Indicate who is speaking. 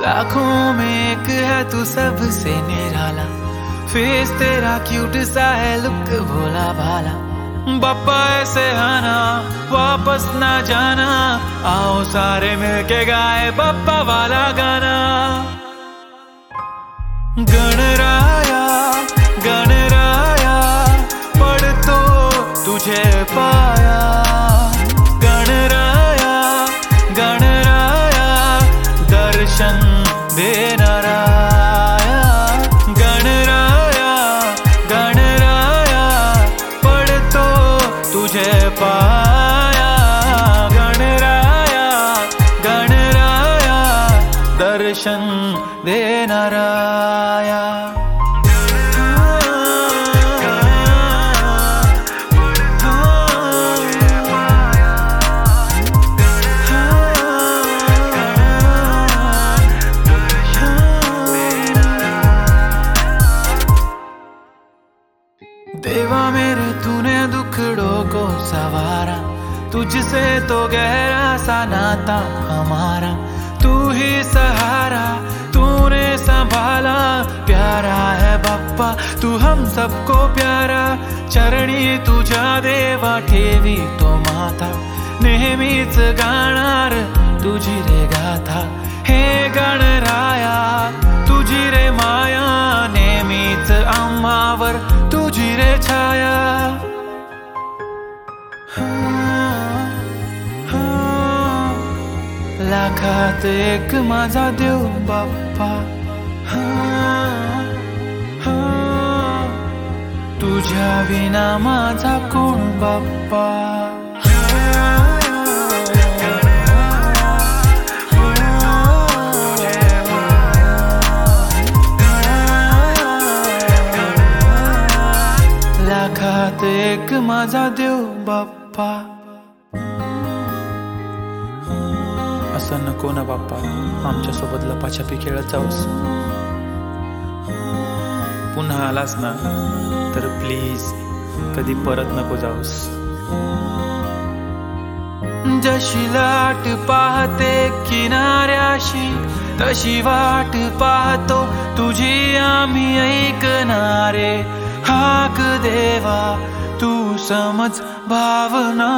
Speaker 1: लाखों में एक है तू सबसे निराला, फेस तेरा क्यूट सा है, लुक भोला भाला। बप्पा ऐसे आना वापस ना जाना, आओ सारे मिलके गाए बप्पा वाला गाना। गणराया गणराया पढ़ तो तुझे पाया, गणराया गणराया दर्शन देना राया। गणराया गणराया पढ़ तो तुझे पाया, गणराया गणराया दर्शन देना राया। देवा मेरे तूने दुखड़ों को सवारा, तुझसे तो गहरा सा नाता हमारा। तू ही सहारा तूने संभाला, प्यारा है बप्पा तू हम सबको प्यारा। चरणी तुझ्या देवा ठेवी तो माता, नेहमीच गाणार तुझी रे गाथा। हे गणराया तुझी रे माया, नेहमीच आम्हावर तुझी रे छाया। लाखात एक माझा देव बाप्पा, तुझ्या विना माझा कोण बाप्पा। लाखात एक माझा देव बाप्पा। असं नको ना बाप्पा, आमच्यासोबत लपाछपी खेळत जाऊस। पुन्हा आलास ना तर प्लीज कधी परत नको जाऊस। जशी लाट पाहते किनाऱ्याशी, तशी वाट पाहतो तुझी आम्ही ऐकणारे। हाक देवा तू समज भावना।